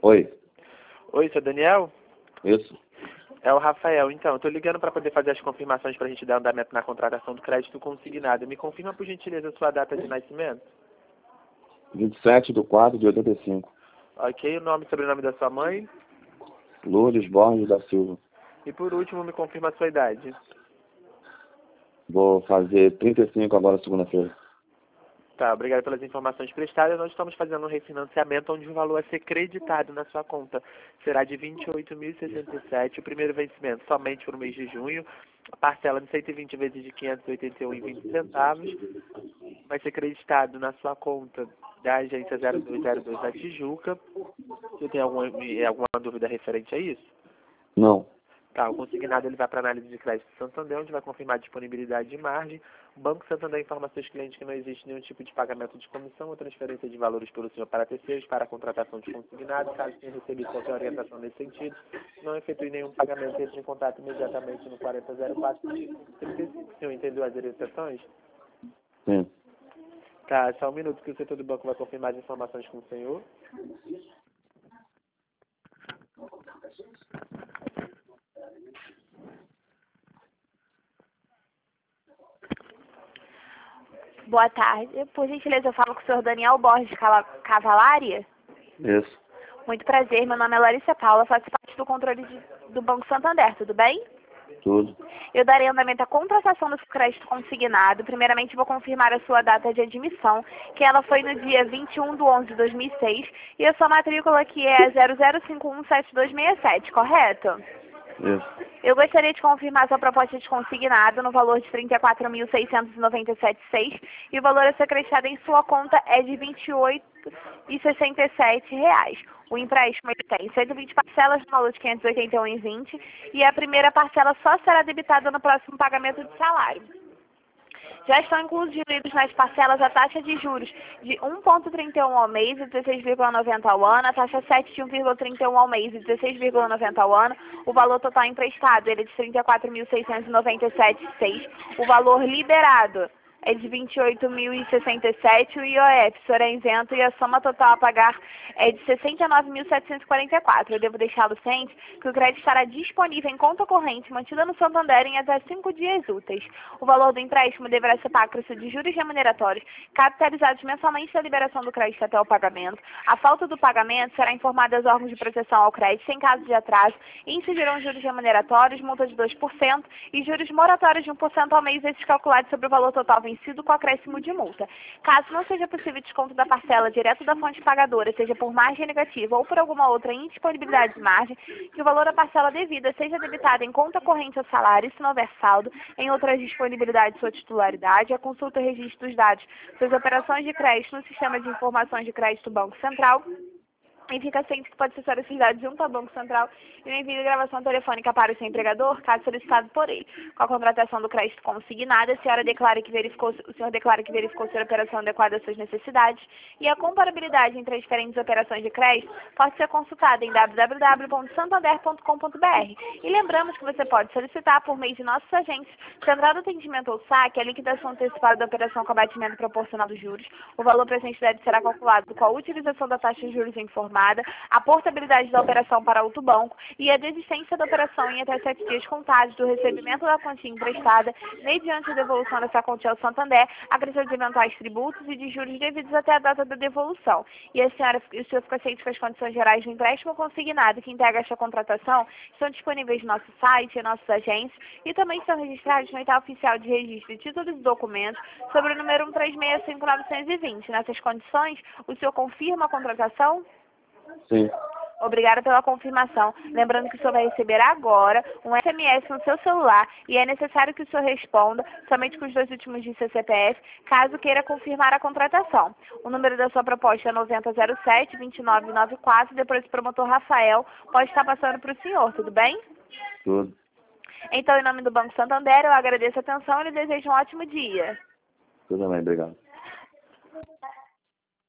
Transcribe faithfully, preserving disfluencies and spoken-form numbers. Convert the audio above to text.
Oi, Oi, seu Daniel? isso. É o Rafael. Então, eu tô ligando para poder fazer as confirmações para a gente dar andamento na contratação do crédito consignado. Me confirma, por gentileza, a sua data de nascimento. vinte e sete de quatro de oitenta e cinco. Ok, o nome e sobrenome da sua mãe. Lourdes Borges da Silva. E por último, me confirma a sua idade. Vou fazer trinta e cinco agora segunda-feira. Tá, obrigado pelas informações prestadas. Nós estamos fazendo um refinanciamento onde o valor a ser creditado na sua conta será de vinte e oito mil e sessenta e sete. O primeiro vencimento somente para o mês de junho. A parcela de cento e vinte vezes de quinhentos e oitenta e um vírgula vinte centavos. Vai ser creditado na sua conta da agência zero dois zero dois da Tijuca. Você tem alguma, alguma dúvida referente a isso? Não. Tá, o consignado ele vai para análise de crédito do Santander, onde vai confirmar a disponibilidade de margem. O Banco Santander informa aos seus clientes que não existe nenhum tipo de pagamento de comissão ou transferência de valores pelo senhor para terceiros para a contratação de consignado. Caso tenha recebido qualquer orientação nesse sentido, não efetue nenhum pagamento, entre em contato imediatamente no quarenta zero quatro trinta e cinco. O senhor entendeu as orientações? Sim. Tá, só um minuto que o setor do banco vai confirmar as informações com o senhor. Boa tarde. Por gentileza, eu falo com o senhor Daniel Borges Cala- Cavalari. Isso. Muito prazer, meu nome é Larissa Paula, faço parte do controle de- do Banco Santander, tudo bem? Tudo. Eu darei andamento à contratação do crédito consignado. Primeiramente, vou confirmar a sua data de admissão, que ela foi no dia vinte e um de onze de dois mil e seis, e a sua matrícula que é zero zero cinco um sete dois seis sete, correto? Isso. Eu gostaria de confirmar sua proposta de consignado no valor de trinta e quatro mil seiscentos e noventa e sete vírgula seis e o valor a ser acrescido em sua conta é de vinte e oito vírgula sessenta e sete reais. O empréstimo ele tem cento e vinte parcelas no valor de quinhentos e oitenta e um vírgula vinte e a primeira parcela só será debitada no próximo pagamento de salário. Já estão incluídos nas parcelas a taxa de juros de um vírgula trinta e um ao mês e dezesseis vírgula noventa ao ano, a taxa sete de um vírgula trinta e um ao mês e dezesseis vírgula noventa ao ano, o valor total emprestado ele é de trinta e quatro mil seiscentos e noventa e sete vírgula seis, o valor liberado é de vinte e oito mil e sessenta e sete, o I O F será isento e a soma total a pagar é de sessenta e nove mil setecentos e quarenta e quatro. Eu devo deixá-lo ciente que o crédito estará disponível em conta corrente mantida no Santander em até cinco dias úteis. O valor do empréstimo deverá ser pago por de juros remuneratórios, capitalizados mensalmente da liberação do crédito até o pagamento. A falta do pagamento será informada aos órgãos de proteção ao crédito em caso de atraso e incidirão juros remuneratórios, multa de dois por cento e juros moratórios de um por cento ao mês, esses calculados sobre o valor total vencido com acréscimo de multa. Caso não seja possível desconto da parcela direto da fonte pagadora, seja por margem negativa ou por alguma outra indisponibilidade de margem, que o valor da parcela devida seja debitado em conta corrente ao salário, se não houver saldo, em outras disponibilidades de sua titularidade, a consulta e registro dos dados suas operações de crédito no Sistema de Informações de Crédito Banco Central, e fica ciente que pode ser solicitado junto ao Banco Central e o envio de gravação telefônica para o seu empregador, caso solicitado por ele. Com a contratação do crédito consignado, a senhora declara que verificou, o senhor declara que verificou ser a operação adequada às suas necessidades e a comparabilidade entre as diferentes operações de crédito pode ser consultada em w w w ponto santander ponto com ponto b r. E lembramos que você pode solicitar por meio de nossos agentes, central do atendimento ou saque, a liquidação antecipada da operação com abatimento proporcional dos juros. O valor presente deve será calculado com a utilização da taxa de juros informada, a portabilidade da operação para outro banco e a desistência da operação em até sete dias contados do recebimento da quantia emprestada, mediante a devolução dessa quantia ao Santander, acrescido de eventuais tributos e de juros devidos até a data da devolução. E a senhora, o senhor fica ciente que as condições gerais do empréstimo consignado que integra esta contratação estão disponíveis no nosso site, em nossos agentes e também estão registrados no edital oficial de registro de títulos e documentos sobre o número um três seis cinco nove dois zero. Nessas condições, o senhor confirma a contratação? Sim. Obrigada pela confirmação. Lembrando que o senhor vai receber agora um S M S no seu celular e é necessário que o senhor responda somente com os dois últimos dígitos do seu C P F, caso queira confirmar a contratação. O número da sua proposta é noventa zero sete, vinte e nove noventa e quatro, depois o promotor Rafael pode estar passando para o senhor, tudo bem? Tudo. Então, em nome do Banco Santander, eu agradeço a atenção e lhe desejo um ótimo dia. Tudo bem, obrigado.